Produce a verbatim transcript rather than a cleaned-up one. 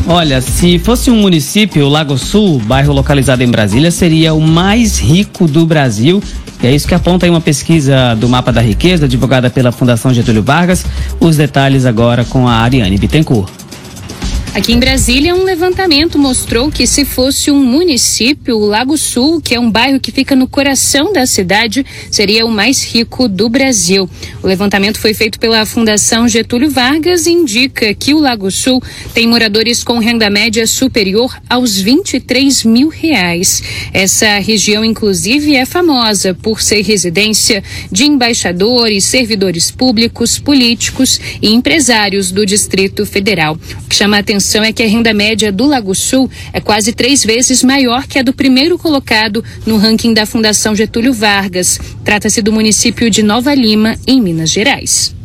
Olha, se fosse um município, o Lago Sul, bairro localizado em Brasília, seria o mais rico do Brasil. E é isso que aponta aí uma pesquisa do Mapa da Riqueza, divulgada pela Fundação Getúlio Vargas. Os detalhes agora com a Ariane Bittencourt. Aqui em Brasília, um levantamento mostrou que se fosse um município, o Lago Sul, que é um bairro que fica no coração da cidade, seria o mais rico do Brasil. O levantamento foi feito pela Fundação Getúlio Vargas e indica que o Lago Sul tem moradores com renda média superior aos vinte e três mil reais. Essa região, inclusive, é famosa por ser residência de embaixadores, servidores públicos, políticos e empresários do Distrito Federal. O que chama a atenção é que a renda média do Lago Sul é quase três vezes maior que a do primeiro colocado no ranking da Fundação Getúlio Vargas. Trata-se do município de Nova Lima, em Minas Gerais.